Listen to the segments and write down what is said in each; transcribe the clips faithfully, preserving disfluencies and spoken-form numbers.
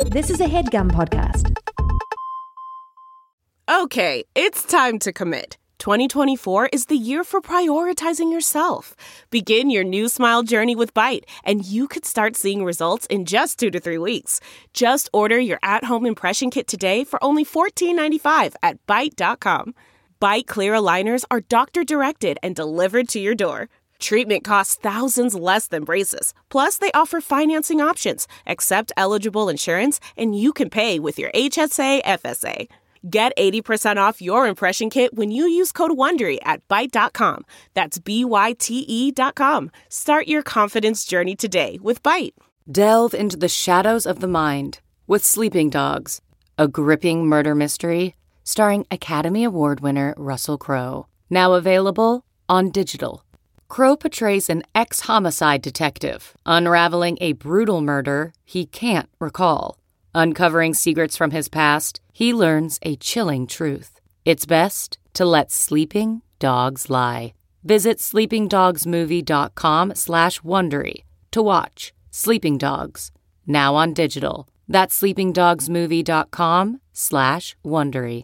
This is a HeadGum podcast. Okay, it's time to commit. twenty twenty-four is the year for prioritizing yourself. Begin your new smile journey with Byte, and you could start seeing results in just two to three weeks. Just order your at-home impression kit today for only fourteen ninety-five at byte dot com. Byte clear aligners are doctor-directed and delivered to your door. Treatment costs thousands less than braces. Plus, they offer financing options, accept eligible insurance, and you can pay with your H S A F S A. Get eighty percent off your impression kit when you use code WONDERY at byte dot com. That's B Y T E dot com. Start your confidence journey today with Byte. Delve into the shadows of the mind with Sleeping Dogs, a gripping murder mystery starring Academy Award winner Russell Crowe. Now available on digital. Crowe portrays an ex-homicide detective unraveling a brutal murder he can't recall. Uncovering secrets from his past, he learns a chilling truth. It's best to let sleeping dogs lie. Visit sleepingdogsmovie.com slash Wondery to watch Sleeping Dogs, now on digital. That's sleepingdogsmovie.com slash Wondery.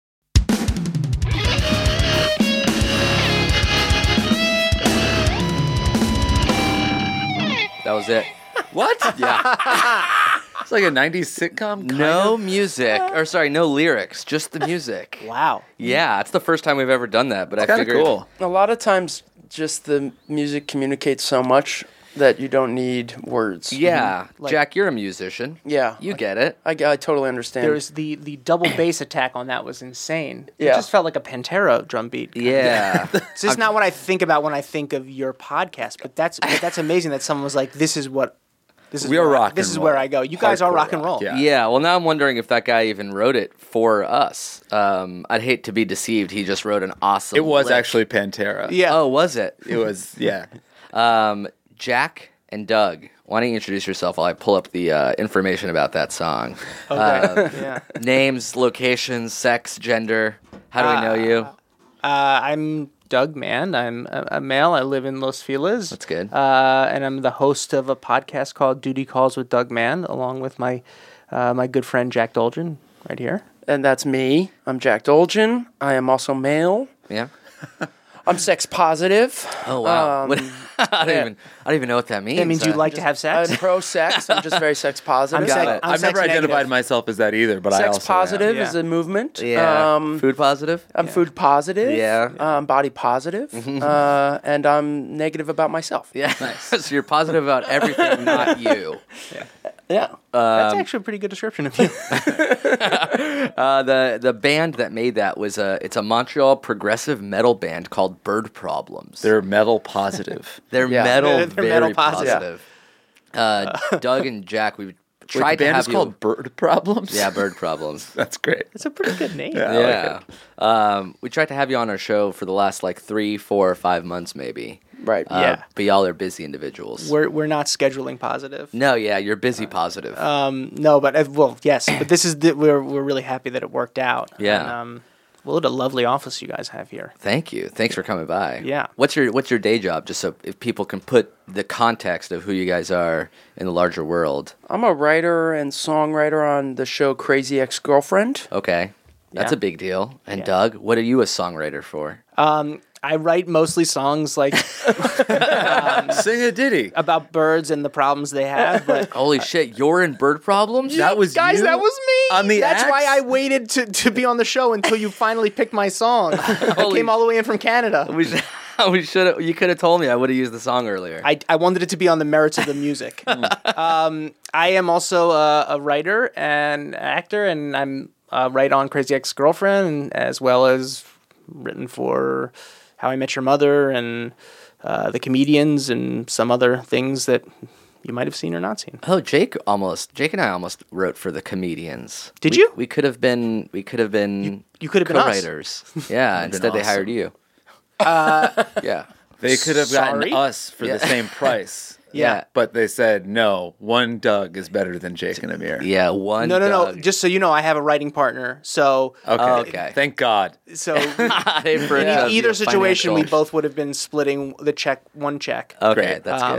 That was it. What? Yeah. It's like a nineties sitcom. Kind No of? music, or sorry, no lyrics, just the music. Wow. Yeah, it's the first time we've ever done that, but It's I kind of figured cool. A lot of times, just the music communicates so much that you don't need words. Yeah, Like- Jack, you're a musician. Yeah. You get it. I, I totally understand. There was the, the double bass attack on that was insane. It Yeah. just felt like a Pantera drum beat. Yeah. It's just not what I think about when I think of your podcast, but that's but that's amazing that someone was like, "This is what, this is We are where I- rock This and is roll. where I go." You guys are Hardcore rock and roll. rock, yeah. Yeah, well, now I'm wondering if that guy even wrote it for us. Um, I'd hate to be deceived. He just wrote an awesome It was lick. actually Pantera. Yeah. Oh, was it? It was, yeah. Um, Jack and Doug, why don't you introduce yourself while I pull up the uh, information about that song? Uh, Yeah. names, locations, sex, gender. How do we know you? Uh, I'm Doug Mann. I'm a, a male. I live in Los Feliz. That's good. Uh, and I'm the host of a podcast called Duty Calls with Doug Mann, along with my uh, my good friend Jack Dolgen, right here. and that's me. I'm Jack Dolgen. I am also male. Yeah. I'm sex positive. Oh wow. Um, What- I don't yeah. even. I don't even know what that means. That means you Uh, like to have sex. I'm pro sex. I'm just very sex positive. I'm sex- Uh, I'm I've never sex identified negative. myself as that either, but I sex also positive am. is Yeah. a movement. Yeah. Um, Food positive. I'm food positive. Yeah. Um, body positive. uh, and I'm negative about myself. Yeah. So you're positive about everything, not you. Yeah. That's actually a pretty good description of you. Uh, the the band that made that was a it's a Montreal progressive metal band called Bird Problems. They're metal positive. They're Yeah. metal, They're- they're very metal positive. positive. Uh, Doug and Jack, we Wait, tried the to band have is you. called Bird Problems? Yeah, Bird Problems. That's great. It's a pretty good name. Yeah. I like Yeah. Um, we tried to have you on our show for the last like three, four, or five months, maybe. Right. Uh, Yeah. But y'all are busy individuals. We're we're not scheduling positive. no, yeah, you're busy positive. Um, no, but uh, well, yes, but this is the, we're we're really happy that it worked out. Yeah. And, um, what a lovely office you guys have here. Thank you. Thanks for coming by. Yeah. What's your What's your day job? Just so if people can put the context of who you guys are in the larger world. I'm a writer and songwriter on the show Crazy Ex-Girlfriend. Okay, that's Yeah. a big deal. And Yeah. Doug, what are you a songwriter for? Um, I write mostly songs like Sing a ditty. about birds and the problems they have, but Holy shit, you're in Bird Problems? That was guys, you? that was me. On the That's axe? why I waited to, to be on the show until you finally picked my song. I Holy came all the way in from Canada. We should. We should have. You could have told me. I would have used the song earlier. I, I wanted it to be on the merits of the music. um, I am also a, a writer and actor, and I'm uh, right on Crazy Ex-Girlfriend, as well as written for How I Met Your Mother and uh, The Comedians and some other things that you might have seen or not seen. Oh, Jake almost. Jake and I almost wrote for the Comedians. Did We- you? We could have been. We could have been. you could have been us. co-writers. Yeah. Instead, they awesome. hired you. Uh, yeah. They could have gotten Sorry? us for Yeah. the same price. Yeah. But they said, no, one Doug is better than Jake and Amir. Yeah. One. No, no, no. Doug. Just so you know, I have a writing partner. So, Okay. Oh, okay. Thank God. so Hey, for in uh, either the situation, we financial- both would have been splitting the check, one check. Okay, Great. that's Um,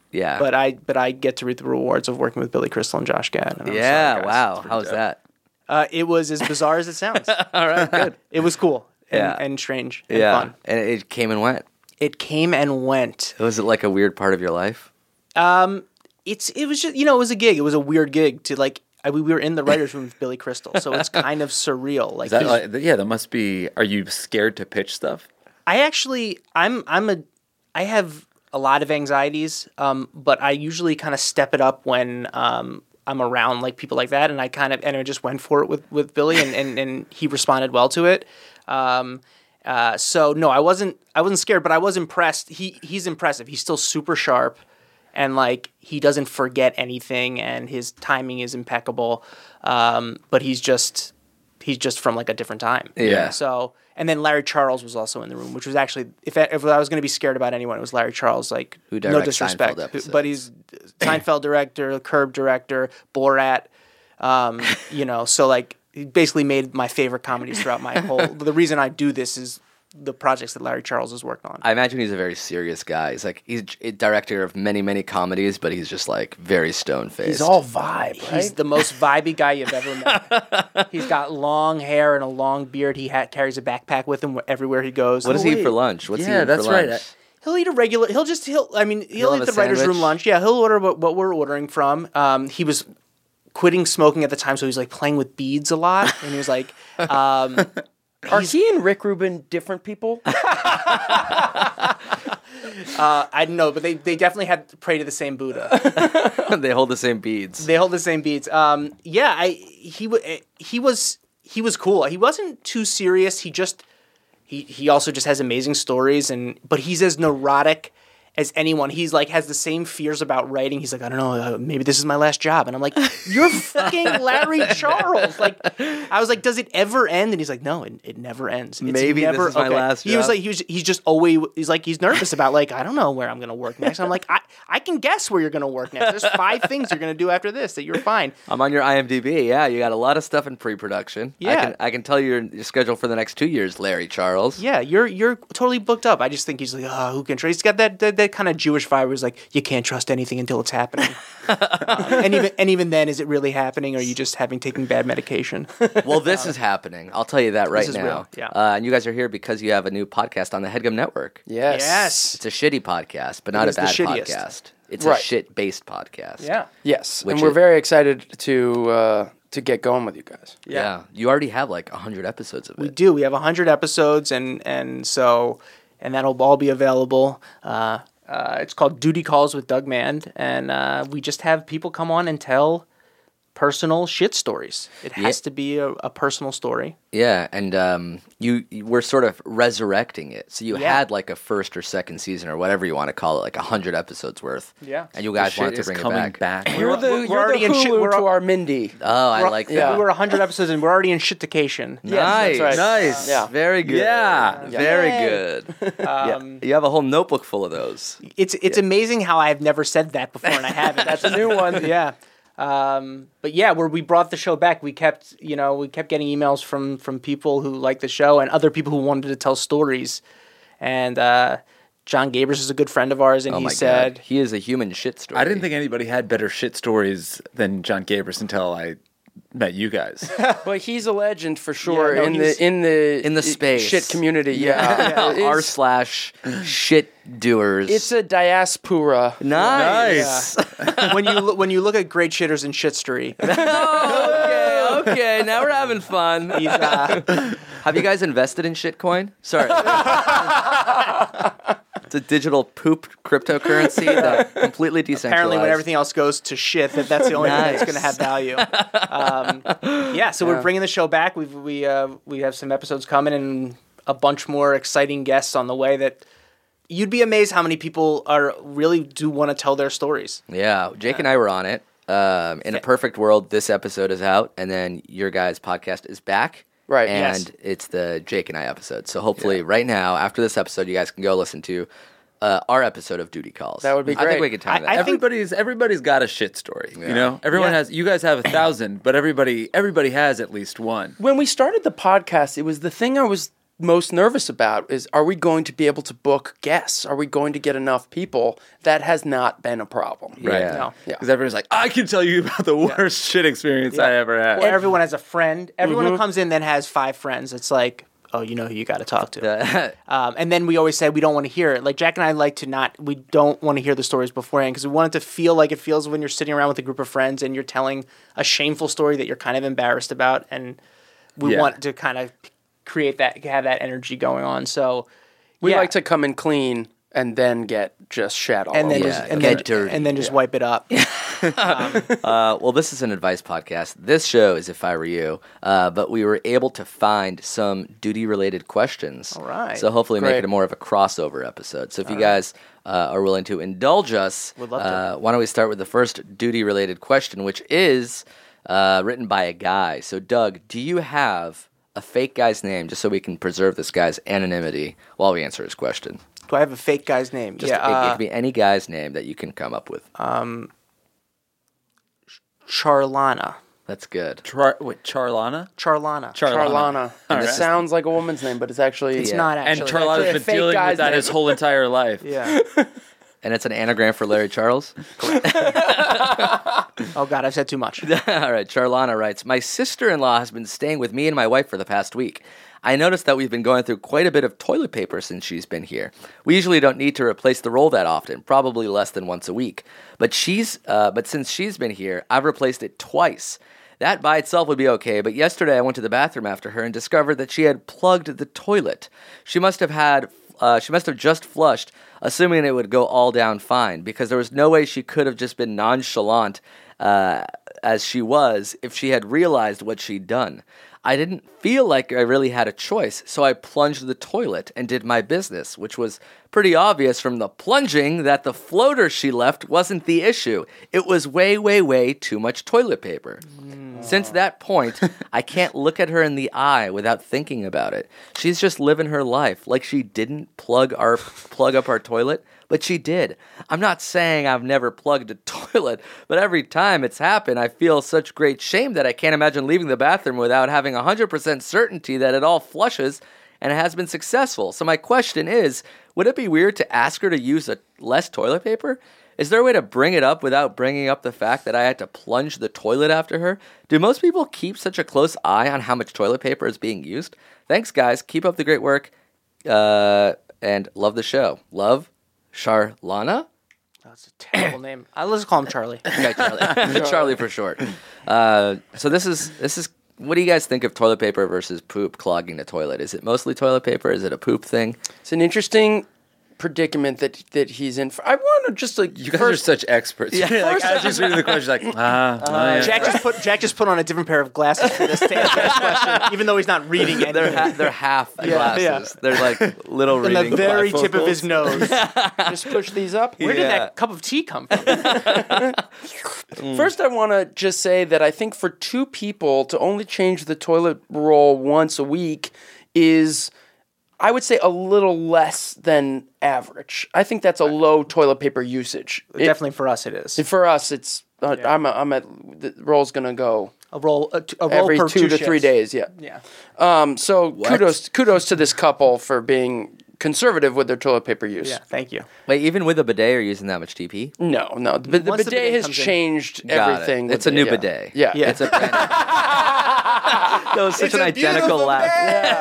Yeah. But I but I get to reap the rewards of working with Billy Crystal and Josh Gad. And I'm Yeah, sorry, guys. wow. It's pretty How's dope. that? Uh, it was as bizarre as it sounds. All right, good. It was cool and, Yeah. and strange and yeah. fun. And it came and went. It came and went. Was it like a weird part of your life? Um, it's it was just you know it was a gig. It was a weird gig to like. I, we were in the writers' room with Billy Crystal, so it's kind of surreal. Like, Is that he's- like, yeah, that must be. Are you scared to pitch stuff? I actually, I'm, I'm a, I have a lot of anxieties, um, but I usually kind of step it up when um, I'm around like people like that, and I kind of, and I just went for it with, with Billy, and, and, and he responded well to it. Um, uh, so no, I wasn't, I wasn't scared, but I was impressed. He, he's impressive. He's still super sharp, and like he doesn't forget anything, and his timing is impeccable. Um, but he's just, he's just from like a different time. Yeah. So. And then Larry Charles was also in the room, which was actually, if I, if I was going to be scared about anyone, it was Larry Charles. Like, Who no directs disrespect, Seinfeld episodes. but he's Seinfeld director, Curb director, Borat. Um, you know, so like he basically made my favorite comedies throughout my whole. The reason I do this is the projects that Larry Charles has worked on. I imagine he's a very serious guy. He's like he's a director of many, many comedies, but he's just like very stone faced. He's all vibe, right? He's the most vibey guy you've ever met. He's got long hair and a long beard. He ha- carries a backpack with him everywhere he goes. What does he eat wait. for lunch? What's he Yeah, eat that's for right. lunch? He'll eat a regular. He'll just. He'll. I mean, he'll, He'll eat have the a writers' room sandwich? lunch. Yeah, he'll order what, what we're ordering from. Um, he was quitting smoking at the time, so he was like playing with beads a lot, and he was like, um, Are he and Rick Rubin different people? uh, I don't know, but they, they definitely had to pray to the same Buddha. They hold the same beads. They hold the same beads. Um, yeah, I he wa- he was he was cool. He wasn't too serious. He just he he also just has amazing stories, and but he's as neurotic as anyone. He's like has the same fears about writing. He's like, I don't know, uh, maybe this is my last job. And I'm like, you're fucking Larry Charles. Like, I was like, does it ever end? And he's like, no, it, it never ends. It's Maybe this never, is my last He was job. like, he was, he's just always, he's like, he's nervous about like, I don't know where I'm gonna work next. I'm like, I, I can guess where you're gonna work next. There's five things you're gonna do after this that you're fine. I'm on your I M D B. Yeah, you got a lot of stuff in pre-production. I Yeah. can I can tell you your, your schedule for the next two years, Larry Charles. Yeah, you're you're totally booked up. I just think he's like, oh, who can trust? He's got that that, that kind of Jewish vibe where he's like, you can't trust anything until it's happening. uh, and even and even then, is it really happening, or are you just having taken bad medication? Well, this is happening. I'll tell you that right is now. real, yeah. Uh, and you guys are here because you have a new podcast on the HeadGum Network. Yes. Yes. It's a shitty podcast, but not a is the bad shittiest. podcast. It's Right. a shit-based podcast. Yeah. Yes. Which and we're is- very excited to uh, to get going with you guys. Yeah. You already have like one hundred episodes of it. We do. We have one hundred episodes, and and so and that'll all be available. Uh, uh, it's called Duty Calls with Doug Mand, and uh, we just have people come on and tell personal shit stories. It has Yeah. to be a, a personal story. Yeah, and um, you, you we're sort of resurrecting it. So you Yeah. had like a first or second season or whatever you want to call it, like a hundred episodes worth. Yeah. and you guys Shit wanted to is bring it coming back. back. You're the, we're you're already the in shit- Hulu we're to al- our Mindy. Oh, I We're- like yeah. that. We were one hundred episodes, and we're already in shitication. Yes, Nice, that's right. Nice. Yeah. very good. Yeah. very Yay. good. Um, You have a whole notebook full of those. It's it's amazing how I've never said that before, and I haven't. That's a new one. yeah. Um, but yeah, where we brought the show back, we kept, you know, we kept getting emails from from people who liked the show and other people who wanted to tell stories. And uh, John Gabers is a good friend of ours, and Oh he my said, god, he is a human shit story. I didn't think anybody had better shit stories than John Gabers until I met you guys. But he's a legend for sure Yeah, no, in he's- the in the In the i- space. shit community. Yeah, It r is- slash shit doers. it's a diaspora. nice. when you lo- when you look at great shitters in Shitstery, Oh, okay, okay. Now we're having fun. he's uh, Have you guys invested in shitcoin? Sorry. It's a digital poop cryptocurrency that completely decentralized. apparently when everything else goes to shit, that that's the only thing that's Nice. going to have value. Um, yeah, so we're bringing the show back. We've, we uh, we have some episodes coming and a bunch more exciting guests on the way that you'd be amazed how many people are really do want to tell their stories. Yeah, Jake and I were on it. Um, in a perfect world, this episode is out, and then your guys' podcast is back. Right, And yes. it's the Jake and I episode. So hopefully, right now, after this episode, you guys can go listen to uh, our episode of Duty Calls. That would be I think great. we could time I- that. I out. think- everybody's everybody's got a shit story. You know, everyone Yeah. has. You guys have a thousand, but everybody everybody has at least one. When we started the podcast, it was the thing I was most nervous about is, are we going to be able to book guests? Are we going to get enough people? That has not been a problem. Right. Yeah. No. Because everyone's like, I can tell you about the worst shit experience I ever had. Or everyone has a friend. Everyone Mm-hmm. who comes in then has five friends. It's like, oh, you know who you got to talk to. Uh, Um, and then we always say we don't want to hear it. Like Jack and I like to not, we don't want to hear the stories beforehand because we want it to feel like it feels when you're sitting around with a group of friends and you're telling a shameful story that you're kind of embarrassed about. And we Yeah. want to kind of create that, have that energy going on. So We yeah. like to come in clean and then get just shat all and then over. just, Yeah, and get then, dirty. and then just wipe it up. Uh, well, this is an advice podcast. This show is If I Were You, uh, but we were able to find some duty-related questions. All right. So hopefully make Great. it a more of a crossover episode. So if you guys uh, are willing to indulge us, Would love to. uh, why don't we start with the first duty-related question, which is uh, written by a guy. So Doug, do you have a fake guy's name just so we can preserve this guy's anonymity while we answer his question? Do I have a fake guy's name? Just yeah, it, it uh, could be any guy's name that you can come up with. Charlana. That's good. Char- wait, Charlana? Charlana. Charlana. All It right. sounds like a woman's name, but it's actually It's Yeah. not And actually. Charlana's actually a been fake dealing guy's with that name. his whole entire life. Yeah. And it's an anagram for Larry Charles? Oh God, I've said too much. All right, Charlana writes, my sister-in-law has been staying with me and my wife for the past week. I noticed that we've been going through quite a bit of toilet paper since she's been here. We usually don't need to replace the roll that often, probably less than once a week. But she's, uh, but since she's been here, I've replaced it twice. That by itself would be okay, but yesterday I went to the bathroom after her and discovered that she had plugged the toilet. She must have had, uh, she must have just flushed, assuming it would go all down fine, because there was no way she could have just been nonchalant uh, as she was if she had realized what she'd done. I didn't feel like I really had a choice, so I plunged the toilet and did my business, which was pretty obvious from the plunging that the floater she left wasn't the issue. It was way, way, way too much toilet paper. Since that point, I can't look at her in the eye without thinking about it. She's just living her life like she didn't plug our plug up our toilet, but she did. I'm not saying I've never plugged a toilet, but every time it's happened, I feel such great shame that I can't imagine leaving the bathroom without having one hundred percent certainty that it all flushes and it has been successful. So my question is, would it be weird to ask her to use a less toilet paper? Is there a way to bring it up without bringing up the fact that I had to plunge the toilet after her? Do most people keep such a close eye on how much toilet paper is being used? Thanks, guys. Keep up the great work. Uh, and love the show. Love, Charlana? That's a terrible name. I let's call him Charlie. Okay, Charlie. Charlie for short. Uh, so this is this is. What do you guys think of toilet paper versus poop clogging the toilet? Is it mostly toilet paper? Is it a poop thing? It's an interesting predicament that that he's in. For, I want to just like You guys first, are such experts. Yeah, like, as he's reading the question, like, ah, oh, yeah. Jack just put Jack just put on a different pair of glasses for this to answer this question, even though he's not reading anything. They're ha- they're half glasses. yeah. They're like little in reading the very tip of bifocals. his nose. just push these up. Where did Yeah. that cup of tea come from? First, I want to just say that I think for two people to only change the toilet roll once a week is, I would say, a little less than average. I think that's a low toilet paper usage. It- Definitely for us, it is for us, it's uh, I'm a, I'm at the roll's gonna go a roll. A, t- a roll every per two, to three shifts. days. Yeah. Yeah. Um. So kudos kudos to this couple for being conservative with their toilet paper use. Yeah. Thank you. Wait, even with a bidet, are you using that much T P? No, no. The, the Once bidet, the bidet has comes in- changed Got it. everything. It's with a new it, yeah. bidet. Yeah. Yeah. It's a brand- that was such an identical laugh.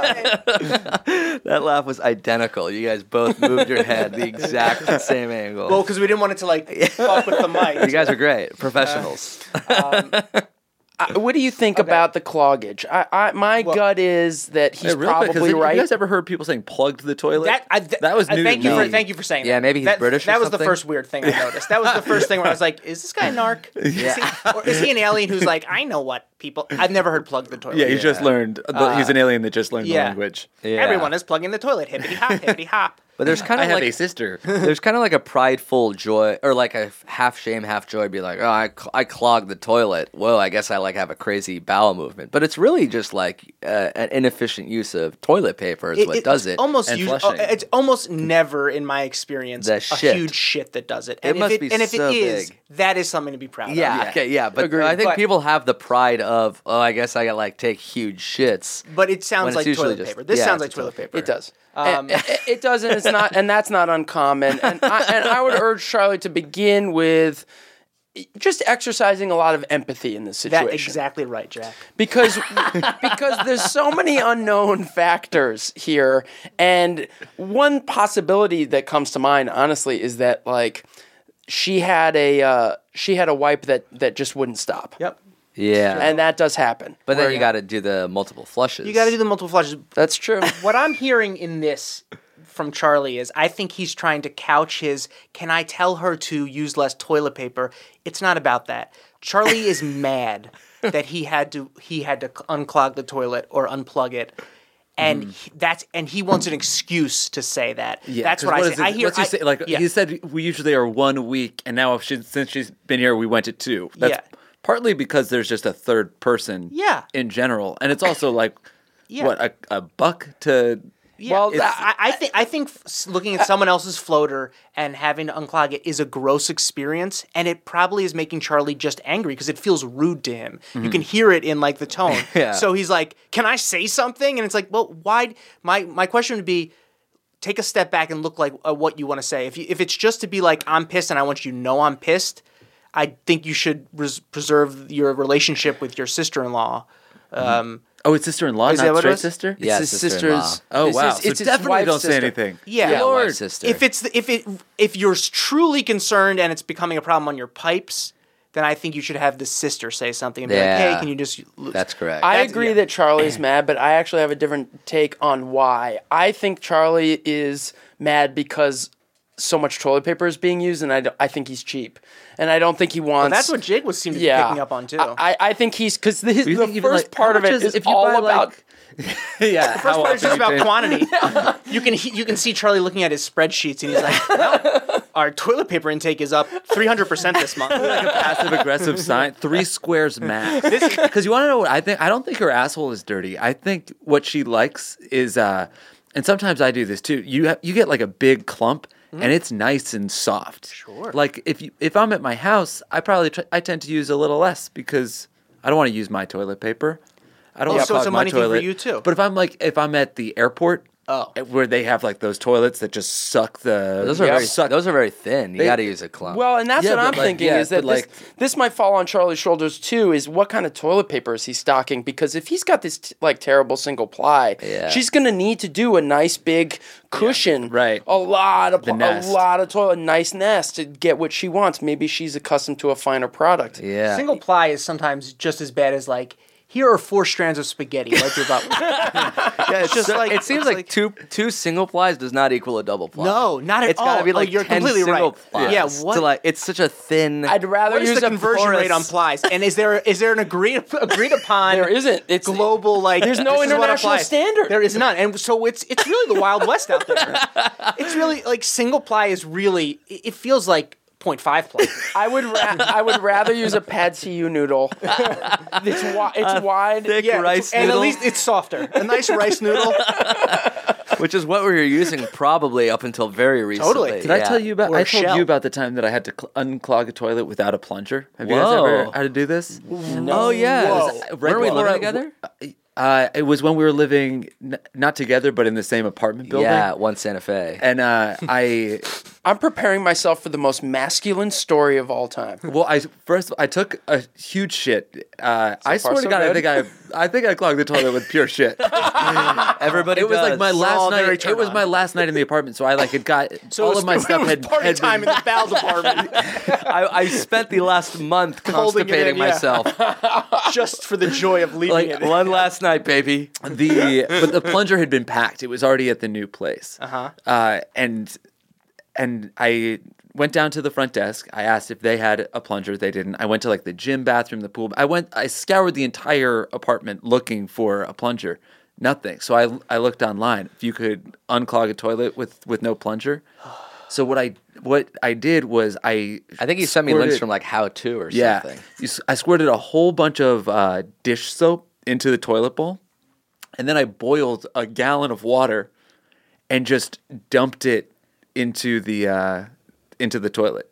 That laugh was identical. You guys both moved your head the exact same angle. Well, because we didn't want it to like fuck with the mic. you guys are great. Professionals. I- what do you think about the cloggage? I, I my gut is that he's Hey, real quick, 'cause probably have right. you guys ever heard people saying plugged the toilet? That, I, th- That was I new thank to you me. for thank you for saying Yeah, that. maybe he's that, British or That was the something. first weird thing I noticed. That was the first thing where I was like, "Is this guy narc? Is he, or is he an alien who's like, I know what people? I've never heard plug the toilet. yeah, he just learned. the- he's an alien that just learned yeah. the language. Yeah. Everyone is plugging the toilet. Hippity hop, hippity hop. But there's kind I of have like a sister. there's kind of like a prideful joy, or like a half shame, half joy. Be like, oh, I, cl- I clogged the toilet. Whoa, I guess I like have a crazy bowel movement. But it's really just like uh, an inefficient use of toilet paper is what does it. Almost And us- flushing. oh, it's almost never in my experience The a shit. huge shit that does it. It And if must it, be and if so it is, big. that is something to be proud Yeah, of. okay, yeah, but Agreed. I think But- people have the pride of, oh, I guess I got like take huge shits. But it sounds When it's like usually toilet just- paper. This yeah, sounds it's like a toilet paper. It does. Um, And- it, it does, and it's not, and that's not uncommon. And I, and I would urge Charlie to begin with just exercising a lot of empathy in this situation. That exactly right, Jack. because because there's so many unknown factors here, and one possibility that comes to mind, honestly, is that like she had a uh, she had a wipe that that just wouldn't stop. Yep. Yeah. And that does happen. but then Where- you got to do the multiple flushes. You got to do the multiple flushes. That's true. What I'm hearing in this from Charlie is I think he's trying to couch his, can I tell her to use less toilet paper? It's not about that. Charlie is mad that he had to he had to unclog the toilet or unplug it. And he, that's and he wants an excuse to say that. Yeah, that's 'cause what, I is say. I it- hear what's he I- say? Like yeah. he said, we usually are one week, and now if she, since she's been here, we went to two. That's Yeah. partly because there's just a third person. Yeah. In general, and it's also like, Yeah. what a, a buck to. Yeah, Well, well, I, I think I think f- looking at someone else's floater and having to unclog it is a gross experience, and it probably is making Charlie just angry because it feels rude to him. You can hear it in like the tone. Yeah. So he's like, "Can I say something?" And it's like, "Well, why?" My my question would be, take a step back and look like uh, what you want to say. If you, if it's just to be like, "I'm pissed," and I want you to know I'm pissed, I think you should res- preserve your relationship with your sister-in-law. Um, Oh, it's sister-in-law, Is that not what it straight was? sister. Yeah, It's his sister-in-law. sister's. Oh it's wow! his- so it's his definitely wife's don't say sister. anything. Yeah, Yeah, Lord. wife's sister. If it's if it if you're truly concerned and it's becoming a problem on your pipes, then I think you should have the sister say something and be like, Yeah. "Hey, can you just?" That's correct. I That's- agree yeah. that Charlie's mad, but I actually have a different take on why. I think Charlie is mad because so much toilet paper is being used, and I, don't- I think he's cheap. And I don't think he wants... That's what Jake was seemed to be yeah, picking up on too. I, I think he's... Because the, You the think even, first like, part how of it much is if you all buy, about... like- yeah, the first part is just about quantity. you can he- you can see Charlie looking at his spreadsheets and he's like, well, "Our toilet paper intake is up three hundred percent this month." like a passive aggressive sign. Three squares max. Because you want to know what I think? I don't think her asshole is dirty. I think what she likes is, uh, and sometimes I do this too. You ha- you get like a big clump, and it's nice and soft. Sure. Like if you if I'm at my house, I probably tr- I tend to use a little less because I don't want to use my toilet paper. I don't Oh, want to so it's clog a my money thing for toilet. you, too. But if I'm like if I'm at the airport. Oh. Where they have like those toilets that just suck the those are yeah, very suck. those are very thin. You They- got to use a clump. Well, and that's Yeah, what but I'm like- thinking yeah, is that but this, like- this might fall on Charlie's shoulders too. Is what kind of toilet paper is he stocking? Because if he's got this t- like terrible single ply, Yeah. she's gonna need to do a nice big cushion, right. A lot of The pl- a nest. lot of toilet, nice nest to get what she wants. Maybe she's accustomed to a finer product. yeah. Single ply is sometimes just as bad as like, "Here are four strands of spaghetti." Wipe your butt with. Yeah, it's just so- like- it seems it's like, like- two two single plies does not equal a double ply. No, not at It's got all. to be Oh, like you're ten completely single right. plies. Yeah, what- To like, it's such a thin. I'd rather What is use the a conversion porous- rate on plies? And is there is there an agreed agreed upon? There isn't. It's global like. There's no this is what international applies. standard. There is none, and so it's it's really the Wild West out there. It's really like single ply is really. It it feels like point five ply. I would ra- I would rather use a pad see ew noodle. It's wi- it's wide. thick Yeah, rice and noodle, at least it's softer. A nice rice noodle. which is what we were using probably up until very recently. Totally. Did I Yeah. tell you about? Or I a told shell. you about the time that I had to cl- unclog a toilet without a plunger. Have you guys Whoa. ever had to do this? Oh yeah. Whoa. Was- Weren't we before living I- together? Uh, it was when we were living n- not together, but in the same apartment building. Yeah, one Santa Fe. And uh, I, I'm preparing myself for the most masculine story of all time. well, I first I took a huge shit. Uh, I far, swear to so God, I good. think I, I think I clogged the toilet with pure shit. Everybody It was like does. my all last very night. It turned was on. my last night in the apartment, so I like had got So all it was, of my stuff it was had, party had time been, in the bowel department, I, I spent the last month Holding it constipating in, yeah. myself. just for the joy of leaving Like it. one last night, baby. the but the plunger had been packed. It was already at the new place. Uh-huh. Uh and and I went down to the front desk. I asked if they had a plunger. They didn't. I went to like the gym, bathroom, the pool. I went. I scoured the entire apartment looking for a plunger. Nothing. So I I looked online. If you could unclog a toilet with with no plunger. So what I what I did was I I think you sent me links squirted- from like How To or yeah. something. You s- I squirted a whole bunch of uh, dish soap into the toilet bowl, and then I boiled a gallon of water, and just dumped it into the uh, into the toilet.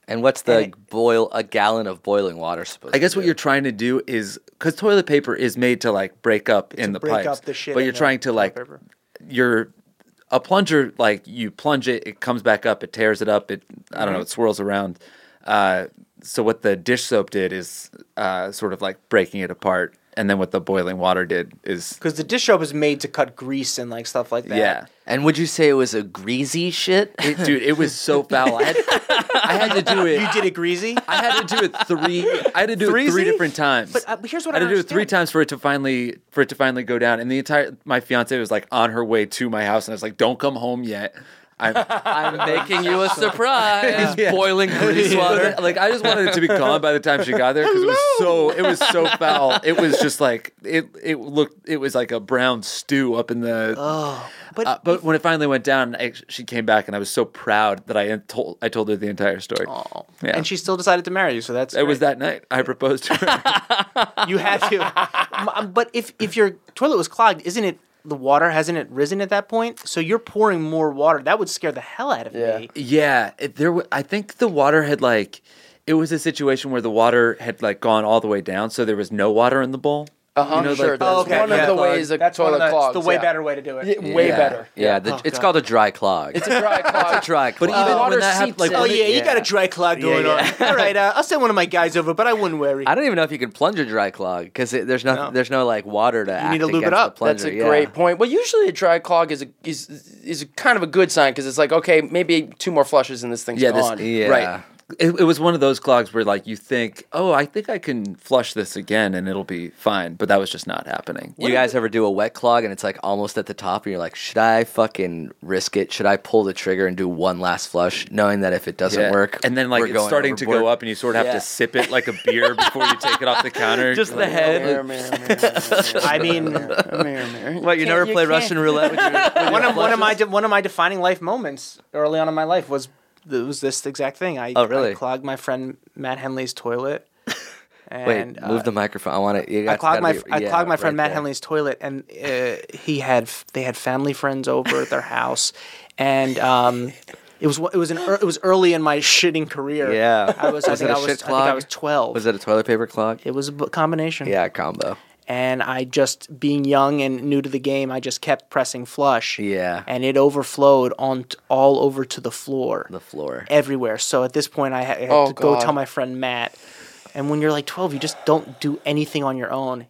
And what's the And it- boil a gallon of boiling water supposed I guess to what do? you're trying to do is because toilet paper is made to like break up in to the break pipes, up the shit but in you're the trying to toilet like paper. you're a plunger like you plunge it, it comes back up, it tears it up, it I don't know, it swirls around. Uh, so what the dish soap did is uh, sort of like breaking it apart, and then what the boiling water did is Because the dish soap is made to cut grease and like stuff like that. yeah. And would you say it was a greasy shit? It, dude, it was so foul. I had, I had to do it. You did it greasy? I had to do it three. I had to do it Threezy? three different times. But, uh, but here's what I I had to do it understand. three times for it to finally for it to finally go down. And the entire my fiance was like on her way to my house, and I was like, "Don't come home yet." I'm, I'm making you a surprise. Yeah. Boiling grease water. like I just wanted it to be gone by the time she got there because it was so it was so foul. It was just like it it looked it was like a brown stew up in the. Oh, but, Uh, but when it finally went down, I, she came back, and I was so proud that I had told I told her the entire story. oh. Yeah. And she still decided to marry you, so that's It was great. that night I proposed to her. You had to. M- but if if your toilet was clogged, isn't it the water? Hasn't it risen at that point? So you're pouring more water. That would scare the hell out of Yeah. me. Yeah, it, there. wa- I think the water had like, it was a situation where the water had like gone all the way down, so there was no water in the bowl. Uh-huh, You know, sure. like That's the- okay, one yeah. of the ways a That's one toilet of the, clogs. it's the way yeah. better way to do it. Yeah, way Yeah. better. Yeah, the, Oh, it's God. called a dry clog. It's a dry clog. It's a dry But clog. even water when that happened, seeps like in. Oh when yeah, it- you got a dry clog going yeah. on. All right, uh, I'll send one of my guys over, but I wouldn't worry. I don't even know if you can plunge a dry clog because there's no, No. there's no like water to You act need to lube it against up. the plunger. That's a yeah. great point. Well, usually a dry clog is a, is is kind of a good sign because it's like, okay, maybe two more flushes and this thing's Yeah, this- gone. Yeah. right. It, it was one of those clogs where like you think, oh, I think I can flush this again and it'll be fine, but that was just not happening. You guys ever do a wet clog and it's like almost at the top and you're like, should I fucking risk it? Should I pull the trigger and do one last flush, knowing that if it doesn't Yeah. work, and then like we're it's going starting to go overboard? up, and you sort of have Yeah. to sip it like a beer before you take it off the counter. Just the Like, head. Mirror, mirror, mirror, mirror, I mean, mirror, mirror, mirror. What, you Can't- never play can't- Russian roulette with your, with your one of one of my flushes? de- one of my defining life moments early on in my life was it was this exact thing. I, Oh, really? I clogged my friend Matt Henley's toilet. Wait, And, move uh, the microphone. I want to. I clogged my I clogged my friend Matt Henley's toilet, and uh, he had they had family friends over at their house, and um, it was it was an ear- it was early in my shitting career. Yeah. I was, I Was think it a I was shit I think I clog? was twelve. Was it a toilet paper clog? It was a b- combination. Yeah, combo. And I just being young and new to the game, I just kept pressing flush. Yeah. And it overflowed on t- all over to the floor. The floor. Everywhere. So at this point, I, ha- I had Oh, to go God. tell my friend Matt. And when you're like twelve, you just don't do anything on your own.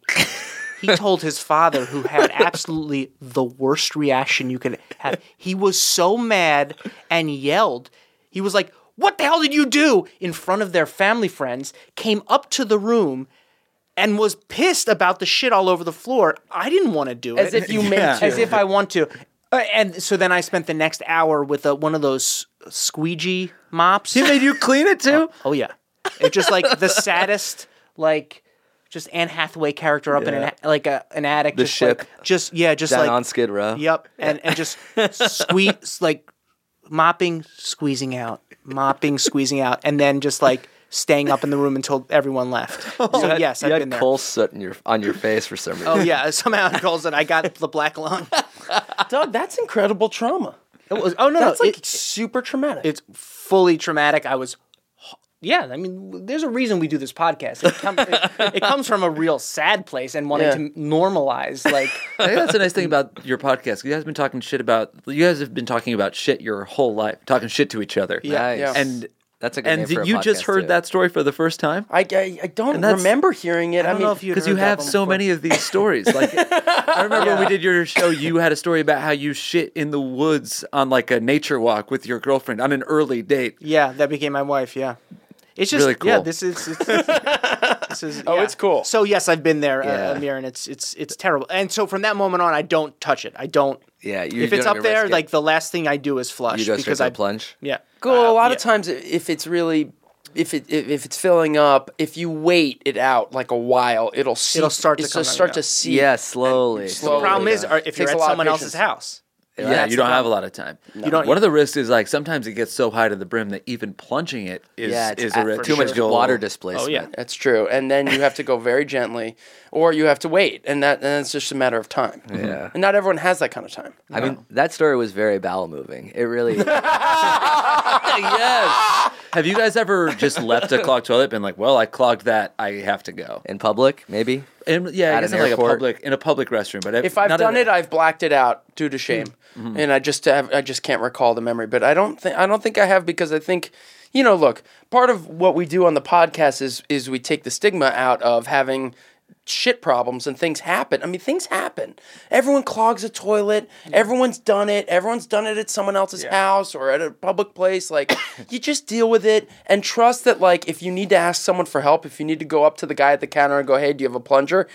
He told his father, who had absolutely the worst reaction you could have. He was so mad and yelled. He was like, "What the hell did you do?" in front of their family friends, came up to the room and was pissed about the shit all over the floor. I didn't want to do it. As if you Yeah. meant to. As if I want to. Uh, and so then I spent the next hour with a, one of those squeegee mops. He made you clean it too. Oh yeah, it's just like the saddest, like just Anne Hathaway character up in an a- like a, an attic. The just ship. like, just yeah, just Down like on Skid Row. Yep, and and just squeeze like mopping, squeezing out, mopping, squeezing out, and then just like staying up in the room until everyone left. So You had- yes, you I've had been there. coal soot in your, on your face for some reason. Oh yeah, somehow it calls it. I got the black lung. Doug, that's incredible trauma. It was, oh no, That's no, like it- super traumatic. it's fully traumatic. I was, yeah. I mean, there's a reason we do this podcast. It, com- it, it comes from a real sad place and wanting Yeah. to normalize. Like, I think that's a nice thing about your podcast. You guys have been talking shit about. You guys have been talking about shit your whole life, talking shit to each other. Nice. Yeah. And That's a good and name for a you just podcast, heard too. that story for the first time. I, I, I don't And that's- remember hearing it. I, I don't mean, know if you Because you have so many of these stories. Like I remember when we did your show, you had a story about how you shit in the woods on like a nature walk with your girlfriend on an early date. yeah, that became my wife. Yeah, it's just Really yeah. cool. This is. It's, this is Oh, yeah. it's cool. So yes, I've been there, Yeah. uh, Amir, and it's it's it's terrible. And so from that moment on, I don't touch it. I don't. Yeah, you if it's don't up even there, risk it. like the last thing I do is flush you go straight because to I the plunge. Yeah. Cool. Uh, a lot yeah. of times, if it's really, if it if, if it's filling up, if you wait it out like a while, it'll seep, It'll start to it's come just out, start yeah. to seep. Yeah, slowly. slowly. The problem yeah. is, are if you're Takes a at lot of someone else's patience. house. Yeah, That's you the don't have a problem. lot of time. You don't- One of the risks is like sometimes it gets so high to the brim that even plunging it is Yeah, it's is at- a risk. too much You'll- water displacement. Oh yeah. That's true. And then you have to go very gently, or you have to wait, and that and it's just a matter of time. Yeah. And not everyone has that kind of time. I mean, that story was very bowel moving. It really. yes. Have you guys ever just left a clogged toilet, been like, well, I clogged that, I have to go? In public, maybe? And yeah, At I guess an in like a airport? public in a public restroom. But If I've not done at- it, I've blacked it out due to shame, Mm-hmm. and I just have, I just can't recall the memory. But I don't think I don't think I have because I think, you know, look, part of what we do on the podcast is is we take the stigma out of having shit problems and things happen. I mean, things happen. Everyone clogs a toilet. Everyone's done it. Everyone's done it at someone else's house or at a public place. Like, you just deal with it and trust that, like, if you need to ask someone for help, if you need to go up to the guy at the counter and go, hey, do you have a plunger?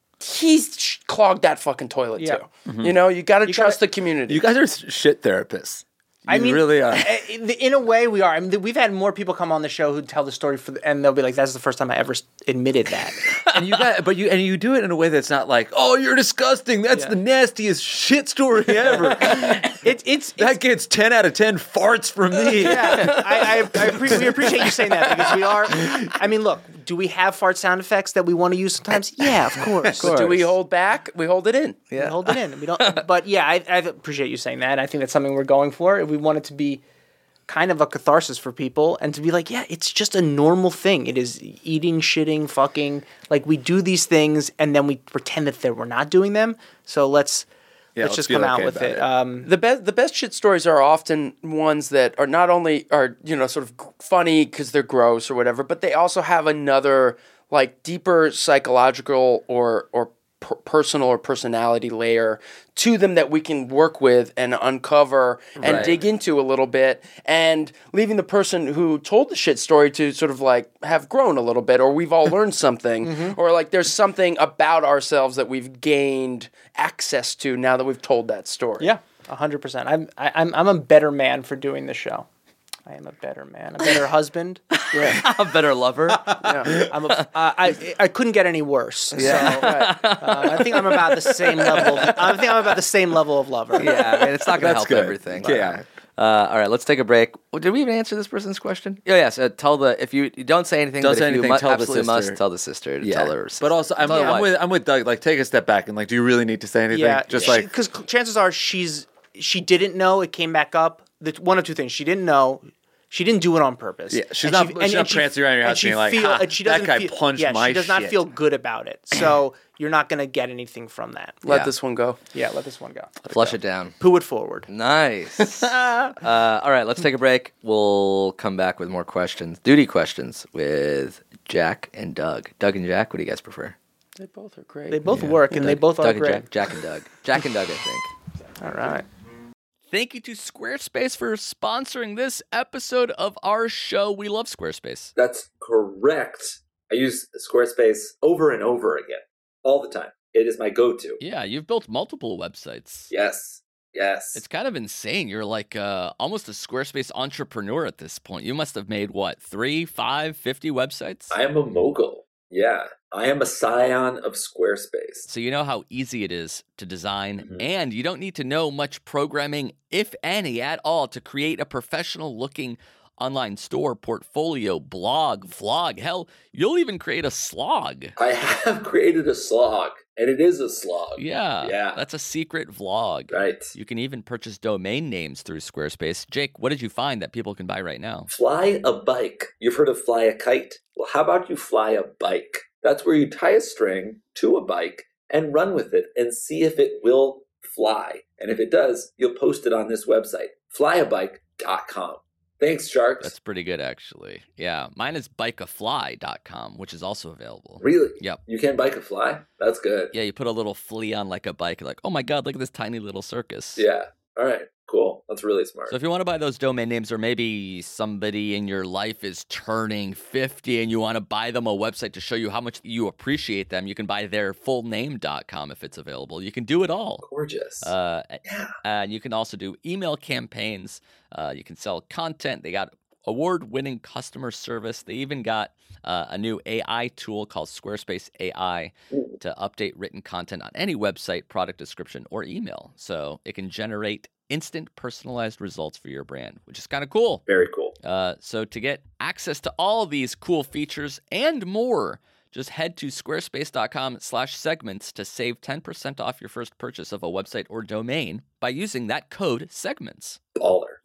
He's sh- clogged that fucking toilet Yeah. too. You know, you got to trust gotta- the community. You guys are shit therapists. You I mean, really are. uh, in in a way, we are. I mean, we've had more people come on the show who tell the story for, the, and they'll be like, "That's the first time I ever s- admitted that." And you got, but you and you do it in a way that's not like, oh, you're disgusting. That's Yeah. the nastiest shit story ever. It, it's that it's, gets ten out of ten farts from me. yeah. I, I, I appre- we appreciate you saying that because we are. I mean, look, do we have fart sound effects that we want to use sometimes? Yeah, of course. But do we hold back? We hold it in. We hold it in. We don't. But yeah, I, I appreciate you saying that. I think that's something we're going for. We want it to be kind of a catharsis for people and to be like, yeah, it's just a normal thing. It is eating, shitting, fucking. Like, we do these things and then we pretend that they're, we're not doing them. So let's Yeah, let's let's just feel come out okay with about it. it. Um, The best the best shit stories are often ones that are not only are, you know, sort of g- funny because they're gross or whatever, but they also have another like deeper psychological or or per- personal or personality layer to them that we can work with and uncover and Right. dig into a little bit, and leaving the person who told the shit story to sort of like have grown a little bit, or we've all learned something, or like there's something about ourselves that we've gained access to now that we've told that story. yeah, a hundred percent. I'm I, I'm I'm a better man for doing this show. I am a better man, a better husband. Yeah, A better lover? I'm a, uh, I I couldn't get any worse. Yeah, so, uh, I think I'm about the same level. Of, I think I'm about the same level of lover. Yeah, I mean, it's not going to That's help good. everything. Yeah. Uh, all right, let's take a break. Well, did we even answer this person's question? Oh, yes. Uh, tell the if you, you don't say anything, Don't but say if you anything, mu- tell the absolutely must sister. tell the sister. To Yeah. Tell her. But also, I'm, Tell her I'm wife. with I'm with Doug. Like, take a step back and like, do you really need to say anything? Yeah, Just like, because chances are she's she didn't know. It came back up. The one of two things: she didn't know. She didn't do it on purpose. Yeah, she's And not- she- she's not prancing around your and house she being like, feel- "Ha, and she that doesn't guy feel- punched yeah, my she does not shit." feel good about it. So you're not gonna get anything from that. Let Yeah. this one go. Yeah, let this one go. Flush it down. Poo it forward. Nice. uh, all right, let's take a break. We'll come back with more questions, duty questions, with Jack and Doug. Doug and Jack, what do you guys prefer? They both are great. They both work and they Doug- both are Doug and great. Jack, Jack and Doug. Jack and Doug, I think. All right. Thank you to Squarespace for sponsoring this episode of our show. We love Squarespace. That's correct. I use Squarespace over and over again, all the time. It is my go-to. Yeah, you've built multiple websites. Yes, yes. It's kind of insane. You're like uh, almost a Squarespace entrepreneur at this point. You must have made, what, three, five, fifty websites? I am a mogul. Yeah, I am a scion of Squarespace. So you know how easy it is to design, Mhm. and you don't need to know much programming, if any, at all, to create a professional-looking online store, portfolio, blog, vlog. Hell, you'll even create a slog. I have created a slog, and it is a slog. Yeah, Yeah. that's a secret vlog. Right. You can even purchase domain names through Squarespace. Jake, what did you find that people can buy right now? Fly a bike. You've heard of fly a kite? Well, how about you fly a bike? That's where you tie a string to a bike and run with it and see if it will fly. And if it does, you'll post it on this website, fly a bike dot com. Thanks, Sharks. That's pretty good, actually. Yeah, mine is bike a fly dot com, which is also available. Really? Yep. You can bike a fly? That's good. Yeah, you put a little flea on like a bike. You're like, oh my God, look at this tiny little circus. Yeah. All right. Cool. That's really smart. So if you want to buy those domain names, or maybe somebody in your life is turning fifty and you want to buy them a website to show you how much you appreciate them, you can buy their full name dot com if it's available. You can do it all. Gorgeous. Uh, yeah. and you can also do email campaigns. Uh, you can sell content. They got award-winning customer service. They even got uh, a new A I tool called Squarespace A I to update written content on any website, product description, or email. So it can generate instant personalized results for your brand, which is kind of cool. Very cool. Uh, so to get access to all these cool features and more, just head to squarespace.com slash segments to save ten percent off your first purchase of a website or domain by using that code segments. Baller.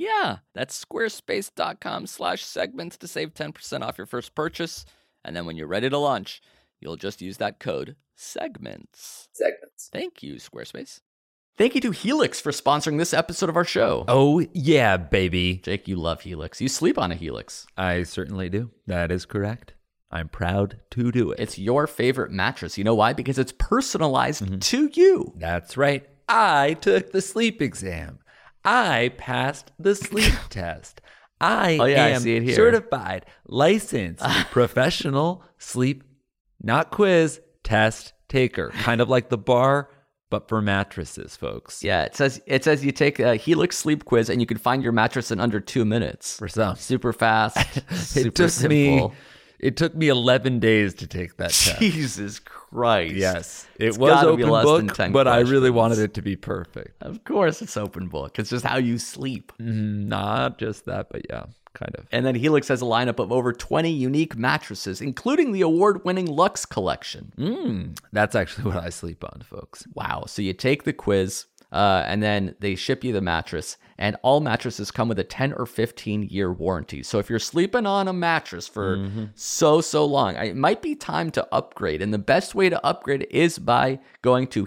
Yeah, that's squarespace.com slash segments to save ten percent off your first purchase. And then when you're ready to launch, you'll just use that code SEGMENTS. Segments. Thank you, Squarespace. Thank you to Helix for sponsoring this episode of our show. Oh, yeah, baby. Jake, you love Helix. You sleep on a Helix. I certainly do. That is correct. I'm proud to do it. It's your favorite mattress. You know why? Because it's personalized Mm-hmm. to you. That's right. I took the sleep exam. I passed the sleep test. I Oh, yeah, I am see it here. certified, licensed, professional sleep, not quiz, test taker. Kind of like the bar, but for mattresses, folks. Yeah, it says it says you take a Helix sleep quiz and you can find your mattress in under two minutes. For some. Super fast, It super took simple. me it took me eleven days to take that test. Jesus Christ. Yes. It It's was gotta be open less than book, ten but I really questions. wanted it to be perfect. Of course it's open book. It's just how you sleep. Not just that, but yeah, kind of. And then Helix has a lineup of over twenty unique mattresses, including the award-winning Lux collection. Mm, that's actually what I sleep on, folks. Wow. So you take the quiz, uh, and then they ship you the mattress. And all mattresses come with a ten or fifteen year warranty. So if you're sleeping on a mattress for Mm-hmm. so, so long, it might be time to upgrade. And the best way to upgrade is by going to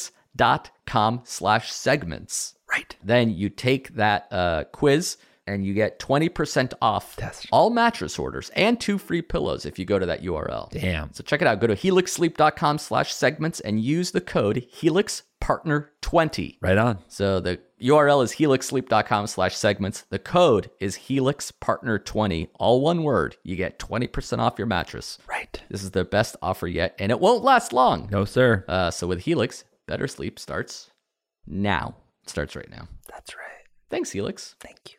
helix.com slash segments. Right. Then you take that uh, quiz and you get twenty percent off all mattress orders and two free pillows if you go to that U R L. Damn. So check it out. Go to helixsleep.com slash segments and use the code helix partner twenty. Right on. So the U R L is helixsleep.com slash segments. The code is helix partner twenty. All one word. You get twenty percent off your mattress. Right. This is their best offer yet, and it won't last long. No, sir. Uh, so with Helix, better sleep starts now. It starts right now. That's right. Thanks, Helix. Thank you.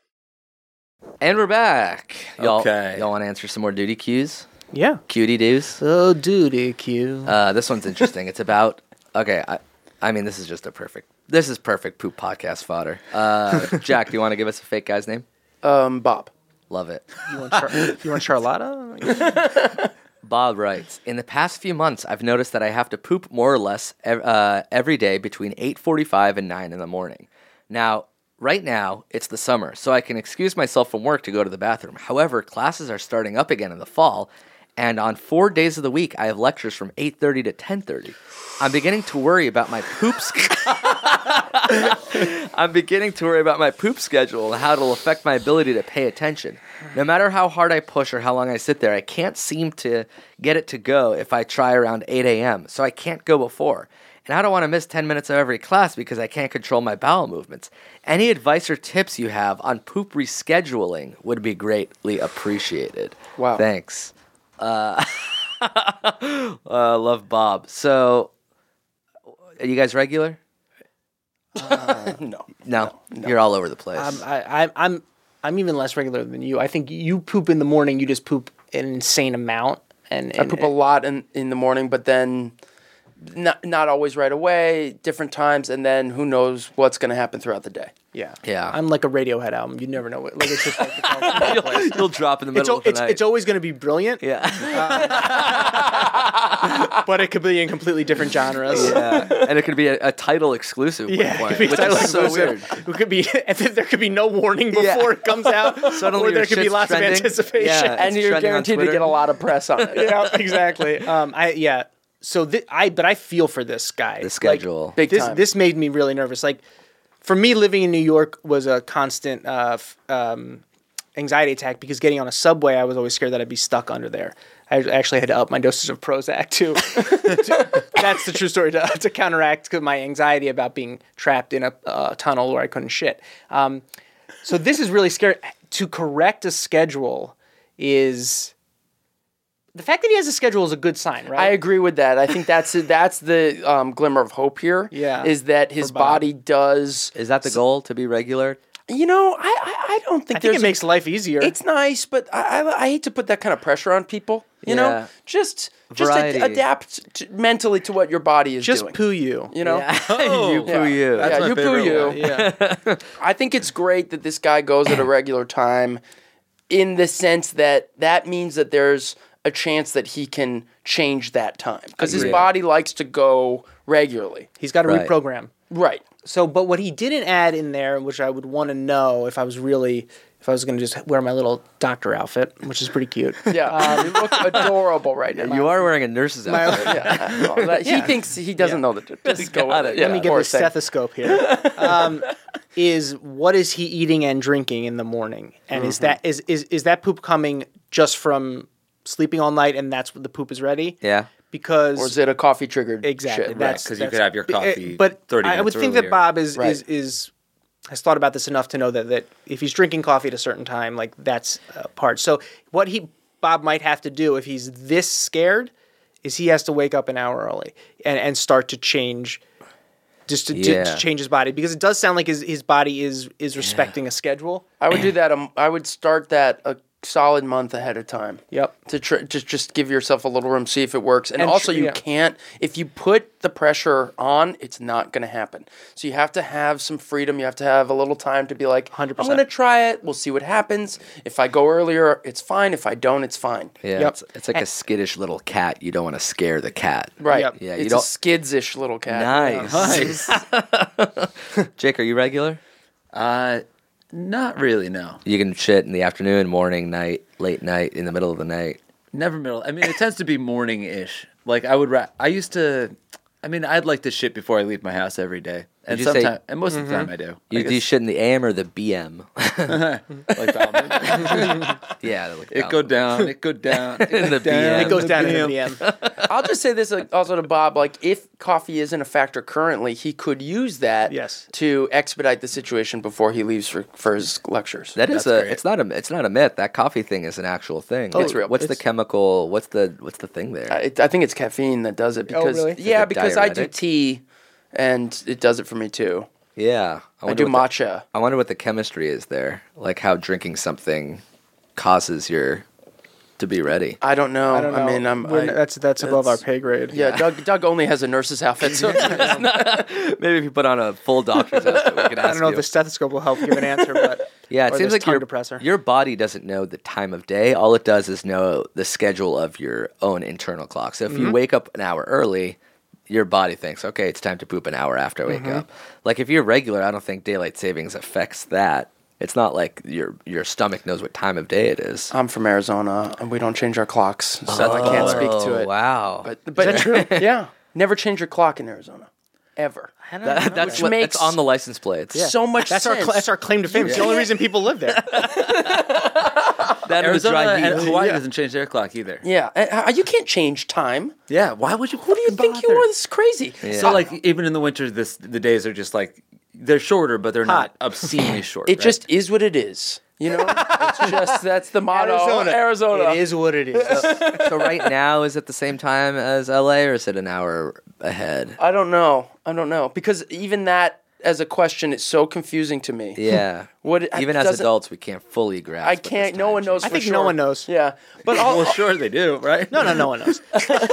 And we're back. Y'all, Okay. Y'all want to answer some more duty cues? Yeah. Cutie doos? So duty Q. Uh, this one's interesting. It's about, okay, I, I mean, this is just a perfect, this is perfect poop podcast fodder. Uh, Jack, do you want to give us a fake guy's name? Um, Bob. Love it. You want, Char- you want Charlotta? Bob writes, in the past few months, I've noticed that I have to poop more or less ev- uh, every day between eight forty-five and nine in the morning. Now, right now, it's the summer, so I can excuse myself from work to go to the bathroom. However, classes are starting up again in the fall, and on four days of the week, I have lectures from eight thirty to ten thirty. I'm beginning to worry about my poop sch- I'm beginning to worry about my poop schedule and how it'll affect my ability to pay attention. No matter how hard I push or how long I sit there, I can't seem to get it to go if I try around eight a.m., so I can't go before. And I don't want to miss ten minutes of every class because I can't control my bowel movements. Any advice or tips you have on poop rescheduling would be greatly appreciated. Wow. Thanks. Uh, uh, love Bob. So, are you guys regular? Uh, no. No, you're all over the place. I'm, I, I, I'm I'm even less regular than you. I think you poop in the morning. You just poop an insane amount. And, I and poop a lot in, in the morning, but then not not always right away, different times, and then who knows what's going to happen throughout the day. Yeah, Yeah. I'm like a Radiohead album. You never know what. Like it's just like it's, all- you'll, you'll drop in the it's, middle al- of the it's, night. it's always going to be brilliant, yeah. but it could be in completely different genres. yeah. And it could be a, a title exclusive, at Yeah, one it point, could be which title is so weird. exclusive. It could be. There could be no warning before Yeah. it comes out. Suddenly or there your could be shit's lots trending. of anticipation. Yeah. And It's you're trending on guaranteed to Twitter. get a lot of press on it. yeah, exactly. Um, I yeah. So thi- I, but I feel for this guy. The Like, schedule. Big this time. this made me really nervous. Like for me, living in New York was a constant uh, f- um, anxiety attack because getting on a subway, I was always scared that I'd be stuck under there. I actually had to up my dosage of Prozac too. That's the true story to, to counteract my anxiety about being trapped in a, a tunnel where I couldn't shit. Um, so this is really scary. To correct a schedule is the fact that he has a schedule is a good sign, right? I agree with that. I think that's that's the um, glimmer of hope here. Yeah. Is that his For Bob. body does. Is that the goal, to be regular? You know, I I, I don't think I think there's it makes life easier. It's nice, but I, I I hate to put that kind of pressure on people. You know, Yeah. just just ad- Variety. adapt to, mentally to what your body is just doing. poo you. You know, you poo Yeah. you. yeah, my you poo favorite you. one. Yeah. I think it's great that this guy goes at a regular time, in the sense that that means that there's a chance that he can change that time because his Agreed. body likes to go regularly. He's got to Right. reprogram. Right. So, but what he didn't add in there, which I would want to know if I was really, if I was going to just wear my little doctor outfit, which is pretty cute. Yeah, you look adorable right now. You are wearing a nurse's outfit. Yeah. Well, that- He thinks he doesn't know that. Just go with it. Let me Yeah, get poor the thing. stethoscope here. Um, is what is he eating and drinking in the morning? And is that is, is is that poop coming just from sleeping all night and that's when the poop is ready? Yeah. Because Or is it a coffee triggered exactly shit? that's because you could that's- have your coffee But thirty I would minutes think earlier. that Bob is Right. is is has thought about this enough to know that that if he's drinking coffee at a certain time, like that's a part. So what he Bob might have to do if he's this scared is he has to wake up an hour early and and start to change. Just to, to- Yeah. to change his body, because it does sound like his, his body is is respecting a schedule. I would do that. Um, I would start that a solid month ahead of time. Yep. To tr- just just give yourself a little room, see if it works, and, And also tr- you yeah. can't. If you put the pressure on, it's not going to happen. So you have to have some freedom. You have to have a little time to be like, one hundred I'm percent. going to try it. We'll see what happens. If I go earlier, it's fine. If I don't, it's fine. Yeah, Yep. it's, it's like a skittish little cat. You don't want to scare the cat. Right. Yep. Yeah, you it's don't- a skids-ish little cat. Nice. Jake, are you regular? Uh, not really. No, You can shit in the afternoon, morning, night, late night, in the middle of the night. never middle. I mean, it tends to be morning-ish. Like I would. Ra- I used to. I mean, I'd like to shit before I leave my house every day, and you say- sometimes, and most of the time I do. You Like do you it's- shit in the A M or the B M? like Bowman. Yeah, like It go down. It go down. It In the go down. B M. It goes down in the B M. B M. I'll just say this uh, also to Bob: like, if coffee isn't a factor currently, he could use that Yes. to expedite the situation before he leaves for, for his lectures. That is That's a. great. It's not a. It's not a myth. That coffee thing is an actual thing. Oh, it's real. What's the It's- chemical? What's the What's the thing there? I, I think it's caffeine that does it because really? yeah, Like a because I do diuretic? tea, and it does it for me too. yeah, I, wonder do what the- matcha. I wonder what the chemistry is there. Like how drinking something causes your to be ready. I don't know. I don't know. mean, I'm. We're I- n- that's that's above our that's- pay grade. yeah, Doug. Doug only has a nurse's outfit, so it's not- Maybe if you put on a full doctor's outfit, we can ask I don't know you. if the stethoscope will help give an answer, but Yeah, it or seems this like tongue your depressor. your body doesn't know the time of day. All it does is know the schedule of your own internal clock. So if Mm-hmm. you wake up an hour early, your body thinks, okay, it's time to poop an hour after I wake Mm-hmm. up. Like if you're regular, I don't think daylight savings affects that. It's not like your your stomach knows what time of day it is. I'm from Arizona, and we don't change our clocks, so I can't speak to it. Oh, Wow. But but true? Yeah, never change your clock in Arizona, ever. That- that's Which what, makes that's on the license plates. so much that's our sense. cl- that's our claim to fame. It's the only reason people live there. That and the Arizona dry heat. and Hawaii doesn't change their clock either. yeah, and, uh, you can't change time. Yeah, why would you? Who do you think you are? This is crazy. So like even in the winter, this the days are just like they're shorter, but they're not Hot. obscenely short. It right? just is what it is. You know, it's just that's the motto. Arizona. It is what it is. So right now, is it the same time as L A or is it an hour ahead? I don't know. I don't know because even that as a question is so confusing to me. Yeah. What Even it as doesn't- adults, we can't fully grasp. I what this can't. No time one knows. change I for think sure. no one knows. Yeah, but all, well, sure they do, right? No, no, no one knows.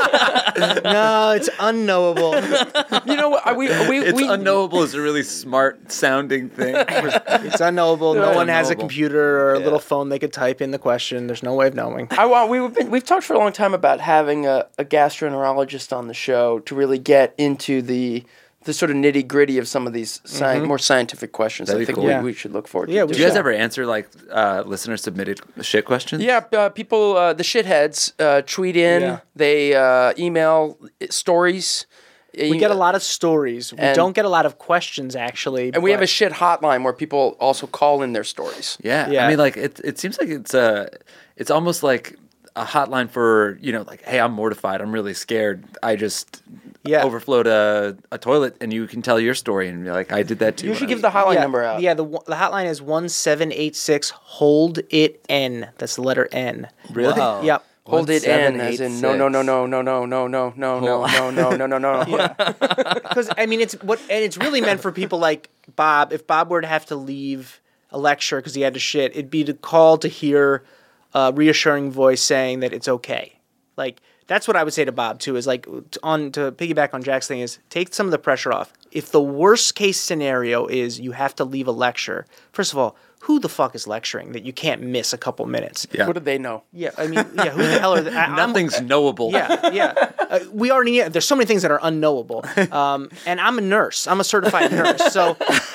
No, it's unknowable. you know what? We we It's we unknowable is a really smart sounding thing. It's unknowable. No It's one has a unknowable. computer or a little phone they could type in the question. There's no way of knowing. I want. We've been we've talked for a long time about having a, a gastroenterologist on the show to really get into the the sort of nitty gritty of some of these sci- more scientific questions. That'd I be think cool. we, Yeah. we should look forward Yeah, to. we Do doing you guys should. ever answer like uh, listener submitted shit questions? Yeah, uh, people, uh, the shitheads, uh, tweet in. Yeah. They uh, email stories. We get a lot of stories. We And- don't get a lot of questions, actually. and we have but- a shit hotline where people also call in their stories. Yeah, Yeah. I mean, like it. It seems like it's uh it's almost like a hotline for you know, like, hey, I'm mortified. I'm really scared. I just Yeah. overflowed a, a toilet, and you can tell your story, and you're like, I did that too. You when should I give was- the hotline yeah, number out. Yeah, the one- the hotline is one seven eight six hold it N. That's the letter N. Really? Wow. Yep. Hold it in, as in no, no, no, seven eight six. no, no, no, no, no, no, no, no, no, no, no, no. Because I mean, it's what, and it's really meant for people like Bob. If Bob were to have to leave a lecture because he had to shit, it'd be to call to hear a reassuring voice saying that it's okay. Like that's what I would say to Bob too. Is like on to piggyback on Jack's thing is take some of the pressure off. If the worst case scenario is you have to leave a lecture, first of all, who the fuck is lecturing that you can't miss a couple minutes? Yeah. What do they know? Yeah, I mean, yeah, who the hell are they? I, I'm- Nothing's knowable. Yeah, yeah. Uh, we already there's so many things that are unknowable. Um, and I'm a nurse. I'm a certified nurse. So,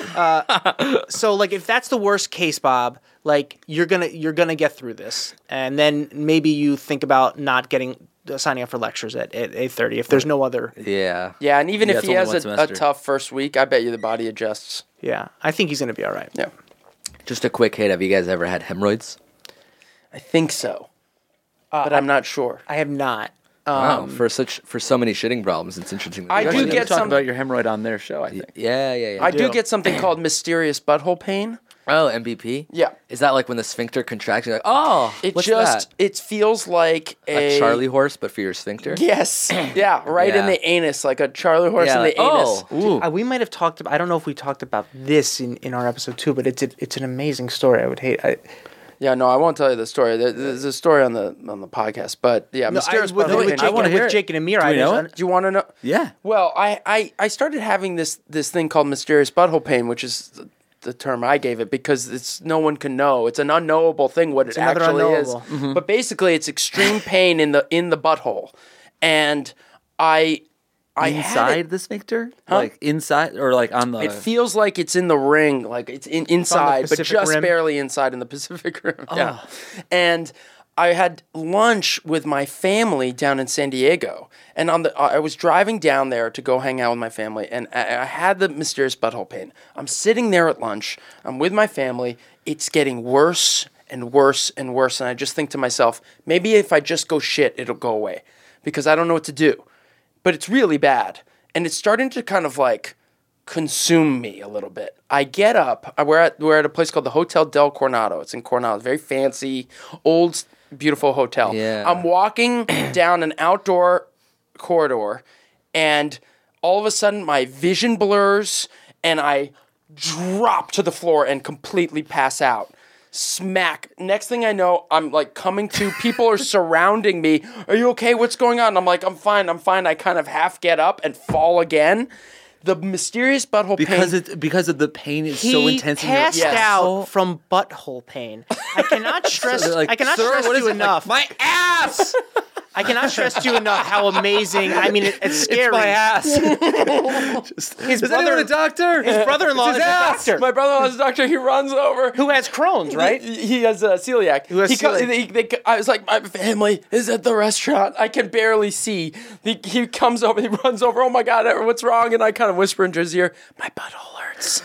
uh, so like if that's the worst case, Bob, like you're gonna you're gonna get through this, and then maybe you think about not getting uh, signing up for lectures at at eight thirty if there's no other. Yeah. Yeah, and even Yeah, if it's he only has one a, a semester. tough first week, I bet you the body adjusts. Yeah, I think he's gonna be all right. Yeah, Just a quick hit. Have you guys ever had hemorrhoids? I think so, but I'm not sure. I have not. Wow. For such for so many shitting problems, it's interesting. that I you do actually- get talk some- about your hemorrhoid on their show, I think. Yeah, yeah, yeah. I do do. get something called mysterious butthole pain. Oh, M B P. Yeah. Is that like when the sphincter contracts? You're like, oh, It what's just that? it feels like a, A Charlie horse, but for your sphincter. Yes, yeah, right in Yeah. the anus, like a Charlie horse Yeah, in like, the anus. oh, Uh, we might have talked about. I don't know if we talked about this in, in our episode too, but it's a, it's an amazing story. I would hate. I, Yeah, no, I won't tell you the story. There- There's a story on the on the podcast, but yeah, no, I, mysterious with, butthole with, pain. Jake, wanna with hear it. Jake and Amir. Do we I know just- it? Do you want to know? Yeah. Well, I, I, I started having this this thing called mysterious butthole pain, which is the, the term I gave it because it's no one can know. It's an unknowable thing what it another actually is. unknowable. Mm-hmm. But basically, it's extreme pain in the in the butthole, and I I had Inside it, the sphincter? Like inside or like on the it feels like it's in the ring, like it's in, inside, but Pacific just Rim? barely inside in the Pacific Rim. Yeah, and I had lunch with my family down in San Diego, and on the I was driving down there to go hang out with my family, and I, I had the mysterious butthole pain. I'm sitting there at lunch. I'm with my family. It's getting worse and worse and worse, and I just think to myself, maybe if I just go shit, it'll go away, because I don't know what to do. But it's really bad, and it's starting to kind of like consume me a little bit. I get up. I- We're at we're at a place called the Hotel Del Coronado. It's in Coronado. It's a very fancy, old, beautiful hotel. Yeah. I'm walking down an outdoor corridor, and all of a sudden my vision blurs, and I drop to the floor and completely pass out. Smack. Next thing I know, I'm like coming to. People are surrounding me. Are you okay? What's going on? I'm like, I'm fine. I'm fine. I kind of half get up and fall again. The mysterious butthole because pain. it because of the pain is He so intense in your passed Yes. out from butthole pain. I cannot stress. So they're like, I cannot "Sir, stress what to is you it?" Like, enough. my ass. I cannot stress to you enough how amazing. I mean, it, it's scary. It's my ass. His Is brother, anyone a doctor? his brother-in-law is It's a his ass. doctor My brother-in-law's a doctor. He runs over. who has Crohn's, right? He, he has uh, celiac. Who has he co- celiac. they- they- I was like, my family is at the restaurant. I can barely see. He, he comes over. He runs over. Oh my god, what's wrong? And I kind of whisper into his ear, my butthole hurts.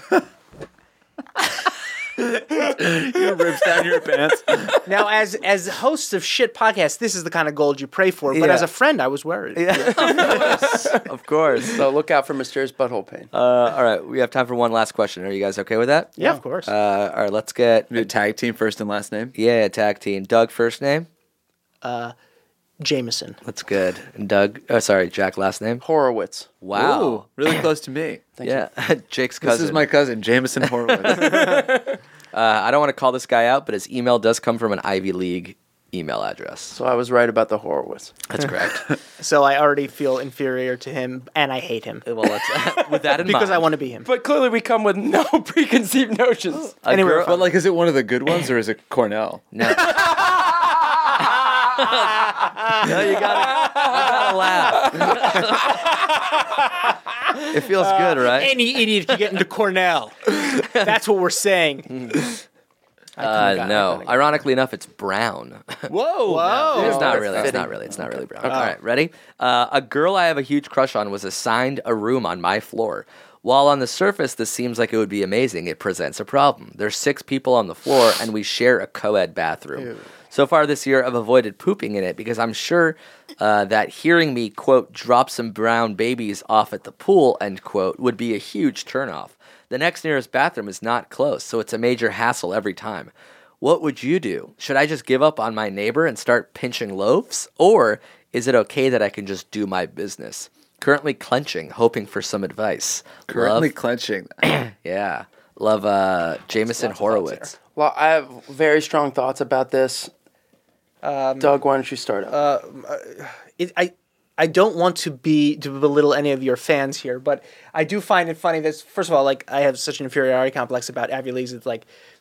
Your ribs down your pants. Now, as as hosts of shit podcasts, this is the kind of gold you pray for. But Yeah. as a friend, I was worried. Of course. So look out for mysterious butthole pain. Uh, all right, we have time for one last question. Are you guys okay with that? Yeah, of course. Uh, all right, let's get Do tag team first and last name. yeah tag team. Doug first name. Jameson. That's good. And Doug. Oh, sorry, Jack last name. Horowitz. Wow. Ooh, really close to me. yeah, Jake's This cousin. is my cousin, Jameson Horowitz. Uh, I don't want to call this guy out, but his email does come from an Ivy League email address. So I was right about the Horowitz. That's correct. So I already feel inferior to him, and I hate him well, let's, with that in because mind, I want to be him. But clearly we come with no preconceived notions. a Anyway, girl- But like, is it one of the good ones or is it Cornell? no. no, you gotta, you gotta laugh. It feels good, right? Any idiot can get into Cornell. That's what we're saying. Uh, no. Ironically enough, it's brown. Whoa! Whoa. It's not that's really. It's fitting. not really. It's not really brown. All right, ready? Uh, a girl I have a huge crush on was assigned a room on my floor. While on the surface this seems like it would be amazing, it presents a problem. There's six people on the floor, and we share a co-ed bathroom. So far this year, I've avoided pooping in it because I'm sure uh, that hearing me, quote, drop some brown babies off at the pool, end quote, would be a huge turnoff. The next nearest bathroom is not close, so it's a major hassle every time. What would you do? Should I just give up on my neighbor and start pinching loaves? Or is it okay that I can just do my business? Currently clenching, hoping for some advice. Currently Love, clenching. yeah. Love uh, Jameson Horowitz. Well, I have very strong thoughts about this. Doug, why don't you start up? It, I I don't want to be to belittle any of your fans here, but I do find it funny that first of all, like I have such an inferiority complex about Ivy Leagues. It's like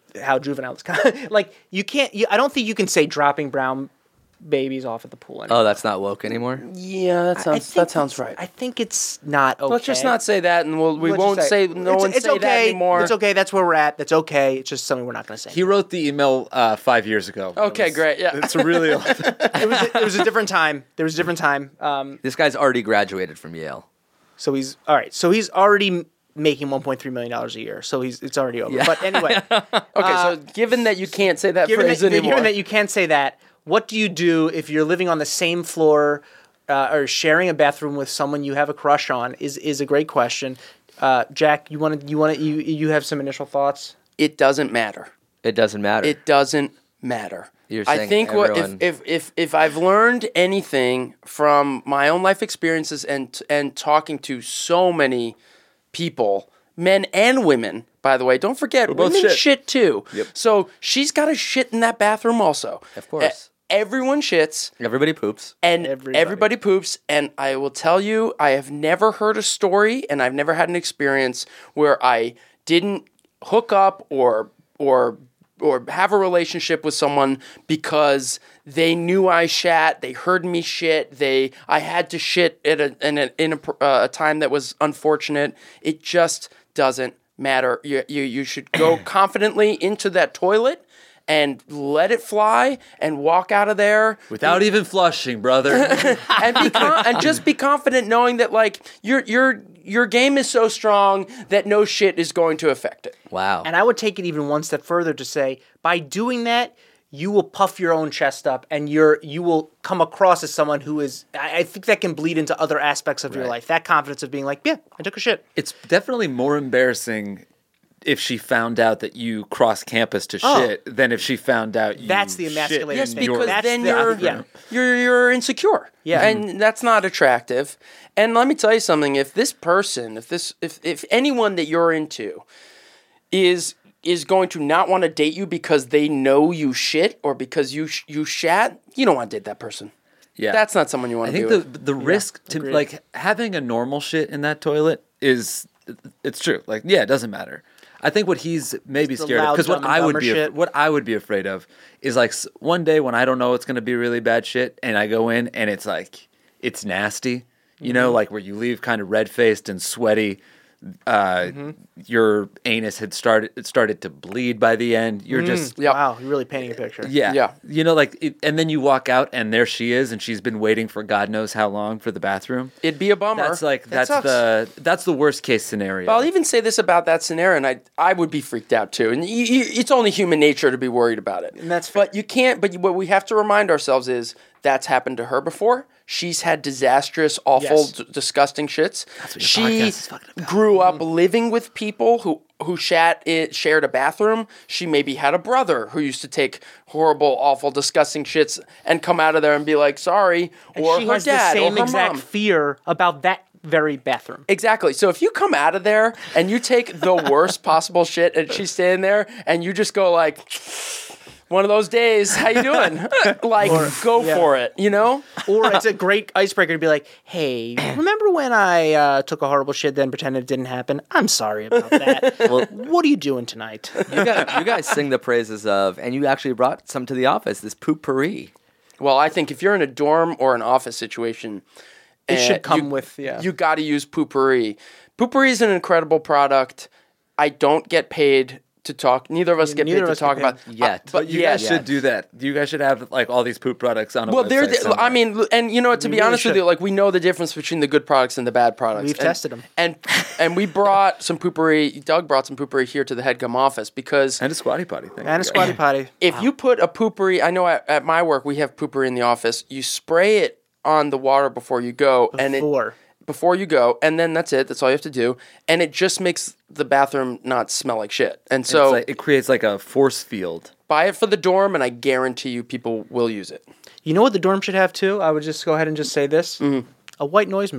how juvenile it's kind of like you can't. You, I don't think you can say dropping brown babies off at the pool anymore. Oh, that's not woke anymore? Yeah, that I sounds think that sounds it's- right. I think it's not okay. Let's just not say that, and we'll, we Let's won't just say, no it's, one it's say okay. that anymore. It's okay. That's where we're at. That's okay. It's just something we're not going to say. He wrote the email uh, five years ago. Okay, It was- great, yeah. It's really old. it was a, it was a different time. There was a different time. Um, This guy's already graduated from Yale. so he's all right. So he's already m- making one point three million dollars a year. So he's it's already over. Yeah. But anyway, Okay, so given that you can't say that given phrase that, anymore, given that you can't say that, what do you do if you're living on the same floor uh, or sharing a bathroom with someone you have a crush on? Is is a great question. Uh, Jack, you want to you want to you you have some initial thoughts? it doesn't matter. It doesn't matter. It doesn't matter. You're I saying think what everyone- if, if if if I've learned anything from my own life experiences and and talking to so many people, men and women, by the way, don't forget both women shit. shit too. Yep. So she's got to shit in that bathroom also. Of course. E- everyone shits. Everybody poops. And Everybody. everybody. poops. And I will tell you, I have never heard a story and I've never had an experience where I didn't hook up or or or have a relationship with someone because they knew I shat, they heard me shit, they I had to shit at a in a in a, uh, a time that was unfortunate. It just doesn't matter. You you you should go confidently into that toilet and let it fly and walk out of there Without even flushing, brother. and be con- and just be confident knowing that like your your your game is so strong that no shit is going to affect it. Wow. And I would take it even one step further to say, by doing that, you will puff your own chest up, and you're you will come across as someone who is. I, I think that can bleed into other aspects of your life. That confidence of being like, yeah, I took a shit. It's definitely more embarrassing if she found out that you crossed campus to Oh. shit than if she found out you That's the shit emasculating Yes, in thing. your because That's then the- you're, yeah. you're you're insecure. Yeah. And that's not attractive. And let me tell you something, if this person, if this if if anyone that you're into is is going to not want to date you because they know you shit or because you sh- you shat, you don't want to date that person. Yeah. That's not someone you want I to think be the with. the risk to agreed. like having a normal shit in that toilet is it's true. Like yeah, it doesn't matter. I think what he's maybe It's the scared of loud, because what Dumb and I would Dumber be af- shit. what I would be afraid of is like s- one day when I don't know it's going to be really bad shit and I go in and it's like it's nasty, you Mm-hmm. know, like where you leave kind of red faced and sweaty. Uh, Mm-hmm. Your anus had started it started to bleed by the end. You're just Yep. Wow, you're really painting a picture. yeah, Yeah. You know, like, it, and then you walk out, and there she is, and she's been waiting for God knows how long for the bathroom. It'd be a bummer. That's like That that's sucks. the that's the worst case scenario. But I'll even say this about that scenario, and I I would be freaked out too. And you, you, it's only human nature to be worried about it. And that's fair. but you can't. But you, what we have to remind ourselves is that's happened to her before. She's had disastrous, awful, Yes. d- disgusting shits. your She podcast is fucking about. grew up living with people who who shat it, shared a bathroom. She maybe had a brother who used to take horrible, awful, disgusting shits and come out of there and be like, "Sorry," And or she her has dad the same or her exact mom. fear about that very bathroom. Exactly. So if you come out of there and you take the worst possible shit and she's standing there and you just go like, one of those days, how you doing? Like, go yeah. for it, you know? Or it's a great icebreaker to be like, hey, remember when I uh, took a horrible shit then pretended it didn't happen? I'm sorry about that. Well- what are you doing tonight? You guys, you guys sing the praises of, and you actually brought some to the office, this poopery. Well, I think if you're in a dorm or an office situation, It eh, should come you- with, yeah. You got to use Poopery. Poopery is an incredible product. I don't get paid to talk. Neither of us get Neither paid of to us talk get about paid. Yet. Uh, but you yeah, guys should do that. You guys should have like all these poop products on a Well, they're. website The, somewhere. I mean, and you know, to We be really honest with should. you, like we know the difference between the good products and the bad products. We've And- tested 'em. and and we brought some poopery. Doug brought some poopery here to the HeadGum office because and a squatty potty thing. And a squatty potty. if you put a poopery, I know at, at my work we have poopery in the office. You spray it on the water before you go, and it Before. before you go, and then that's it. That's all you have to do, and it just makes the bathroom not smell like shit. And So so like, it creates like a force field. buy it for the dorm, and I guarantee you people will use it. You know what the dorm should have too? I would just go ahead and just say this. Mm-hmm. A white noise machine.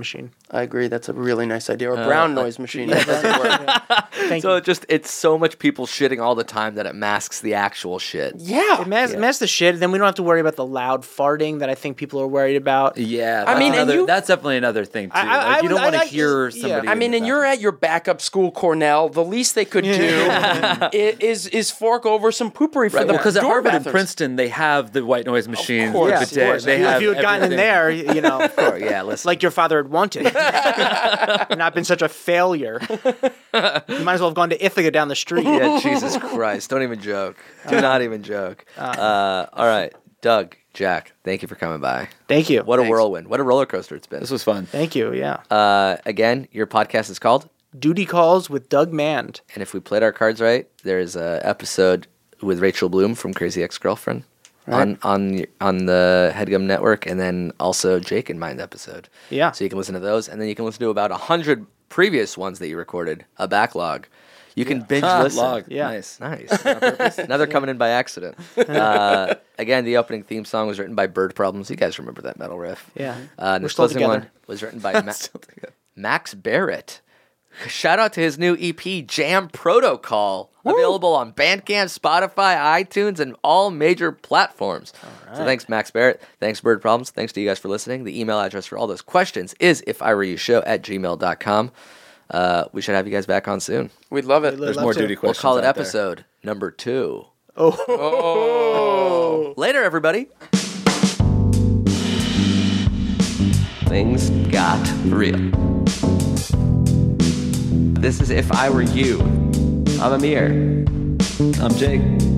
I agree. That's a really nice idea. Or Uh, brown noise machine. That doesn't work. Thank so you. it just it's so much people shitting all the time that it masks the actual shit. Yeah. It mess, mess the shit. Then we don't have to worry about the loud farting that I think people are worried about. Yeah, I that's mean, and another, you- that's definitely another thing too. I- I- like, I you don't would- want I to like- hear yeah. somebody. I mean, in and the you're bathroom. at your backup school, Cornell. The least they could do i- is is fork over some poopery for Right, the because at door Harvard and bathrooms. Princeton, they have the white noise machines. course, with of the bidet. course. They If you- have if you had gotten in everything. there, you know, Or, yeah, listen. like your father had wanted, not been such a failure. You might as well have gone to Ithaca down the street. Yeah, Jesus Christ. Don't even joke. Do not even joke. Uh, all right. Doug, Jack, thank you for coming by. Thank you. What a Thanks. whirlwind. What a roller coaster it's been. This was fun. Thank you. Yeah. Uh, again, your podcast is called? Duty Calls with Doug Mand. And if we played our cards right, there's an episode with Rachel Bloom from Crazy Ex-Girlfriend on, on, on the HeadGum Network, and then also Jake and Mind episode. Yeah. So you can listen to those, and then you can listen to about one hundred previous ones that you recorded, a backlog. You can binge Ah, listen. log. Yeah. Nice. Nice. On purpose. Now they're coming in by accident. Uh, again, the opening theme song was written by Bird Problems. You guys remember that metal riff. Yeah. Uh, and We're the still closing together. one was written by Ma- Max Barrett. Shout out to his new E P, Jam Protocol. Available on Bandcamp, Spotify, iTunes, and all major platforms. So thanks, Max Barrett. Thanks, Bird Problems. Thanks to you guys for listening. The email address for all those questions is if I were you show at gmail dot com. Uh, we should have you guys back on soon. We'd love it. There's love more to. duty We'll questions. call it out there. episode number two. Oh. Later, everybody. Things got real. This is If I Were You. I'm Amir. I'm Jake.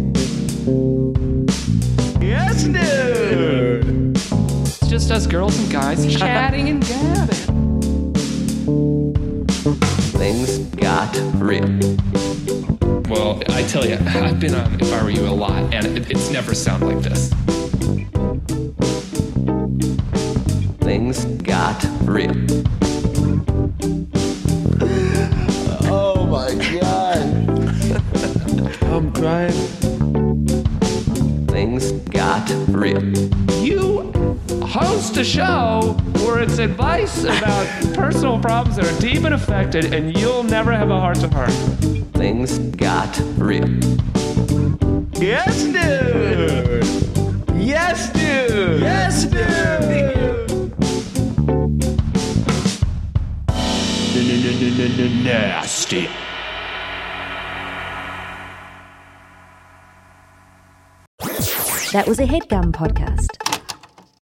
Yes, dude. It's just us girls and guys chatting and gabbing. Things got real. Well, I tell you, I've been on If I Were You a lot, and it, it's never sounded like this. Things got real. Oh my god. I'm crying. Things got real. You host a show where it's advice about personal problems that are deep and affected, and you'll never have a heart to heart. Things got real. Yes, dude. Yes, dude. Yes, dude. Nasty. That was a HeadGum podcast.